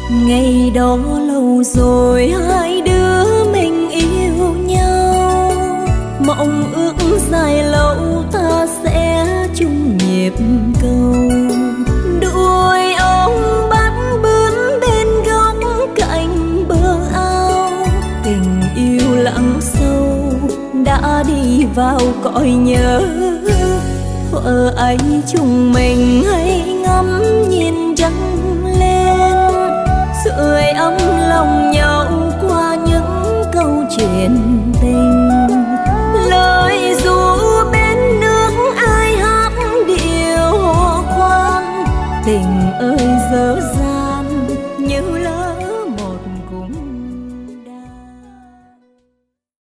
Ngày đó lâu rồi hai đứa mình yêu nhau, mộng ước dài lâu ta sẽ chung nhịp cầu. Đuôi ông bắt bướm bên góc cạnh bờ ao, tình yêu lặng sâu đã đi vào cõi nhớ. Thuở ấy chúng mình hay ngắm nhìn trăng lên, sưởi ấm lòng nhau qua những câu chuyện